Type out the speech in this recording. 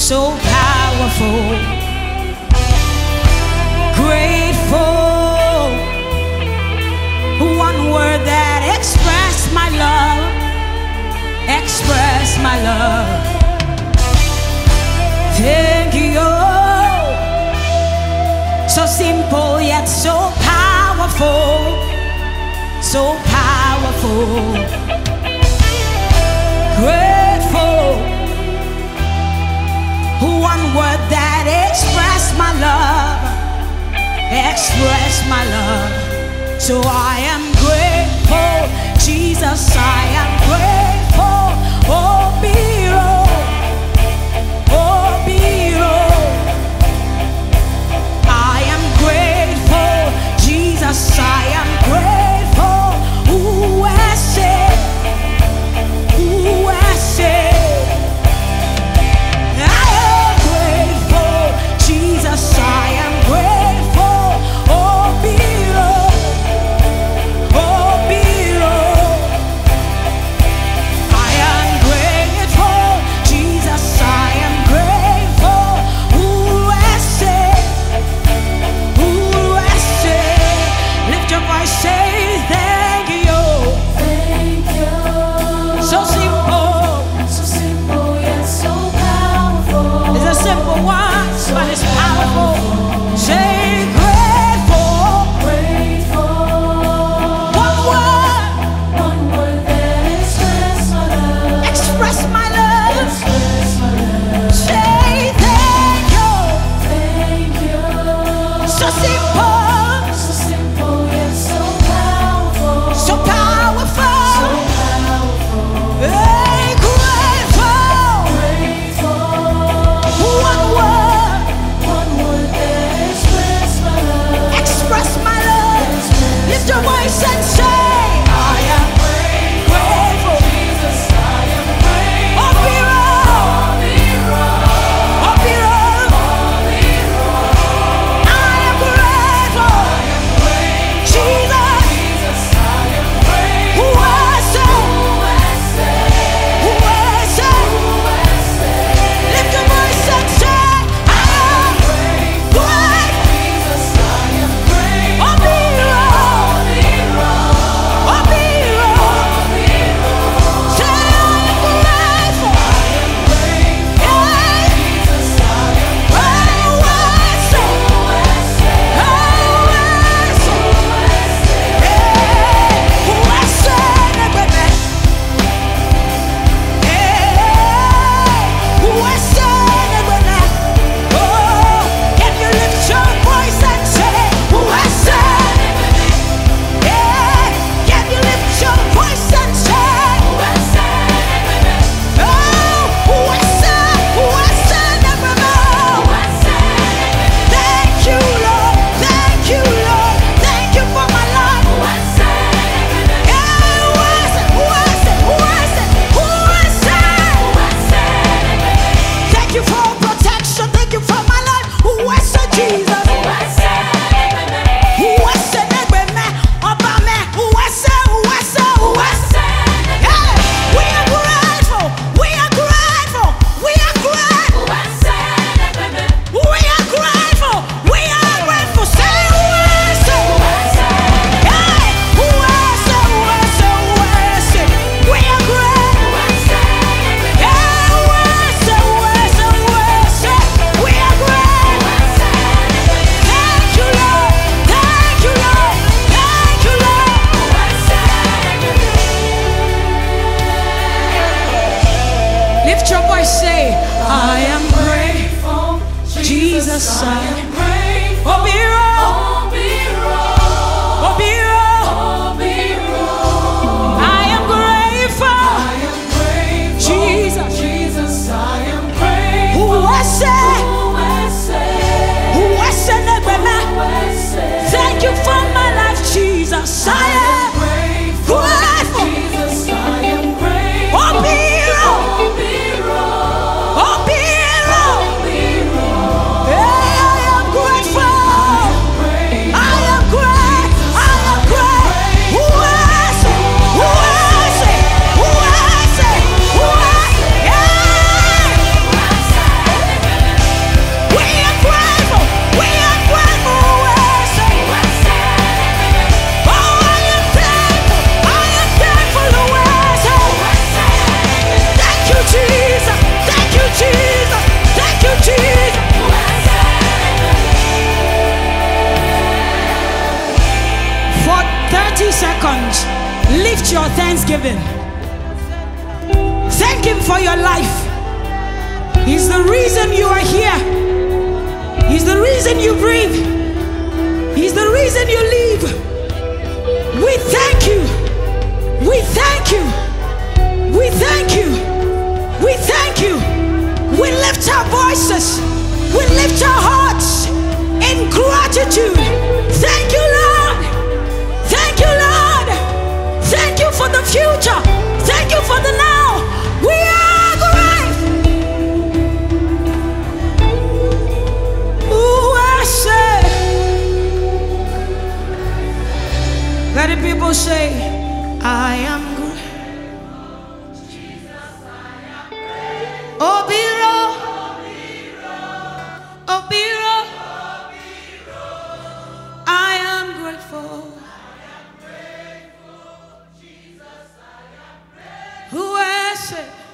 so powerful. Grateful, one word that express my love, express my love. Thank you. So simple yet so powerful, so powerful. Grateful, one word that express my love, express my love. So I am grateful, Jesus, I am grateful. Oh, Biro, oh, Biro. I am grateful, Jesus, I am grateful. Ooh, I say, ooh, I say. I am grateful, Jesus, I am grateful. Oh, Biro, oh, Biro. I am grateful, Jesus, I am grateful. Ooh, I say, ooh, I say. Lift your voice, say thank you. Thank you. So simple, So simple yet so powerful. it's a simple one, but it's powerful. Say grateful, Grateful. one word, One word that express my love. express my love. Express my love. Say thank you. Thank you. So simple, So simple yet so powerful. so powerful. So powerful. Hey, grateful, Grateful. one word, One word that express my love. express my love. Lift your voice and say, I am grateful. Jesus, I am grateful. Oh, Biro, oh, Biro. I am grateful, Jesus. Who I say, who I say. Lift your voice and say, I am grateful. Oh, Biro, oh, Biro. Say I am grateful. Yeah. Oh, I say, oh, I say. Yeah. Who I say, baby. Yeah. Who I say, baby. Oh, can you lift your voice and say, who I say? Yeah. Can you lift your voice and say, oh, who I say, baby. Thank you, Lord. Thank you, Lord. Thank you for my life. Yeah, who I say, who I say, who I say, who I say. Thank you for protection. Thank you for my life. Who I say, Jesus. Who I say, baby, man. About me. Who I say, who I say, who I say. Yeah, we are grateful. We are grateful. We are grateful. We are grateful. We are grateful. Say who I say. Yeah, who I say, who I say, who I say. We are grateful. Yeah, who I say, who I say, who I say. We are grateful. Thank you, Lord. Thank you, Lord. Thank you, Lord. Lift your voice, say, I am grateful. Jesus, I am grateful. Oh, Biro. Oh, Biro. I am grateful. Jesus. Jesus, I am grateful. Who I say, who I say, thank you for my life, Jesus. I am grateful. Jesus, I am grateful. Oh, Biro. Oh, Biro. Yeah, I am grateful. 30 seconds, lift your thanksgiving. Thank Him for your life. He's the reason you are here. He's the reason you breathe. He's the reason you live. We thank you. We thank you. We thank you. We thank you. We lift our voices. We lift our hearts in gratitude. Thank you, Lord. Thank you, Lord. Thank you for the future. Thank you for the now. We are great. Ooh, I say. Let the people say, I am great. Obiro, Obiro, I am grateful. Who else?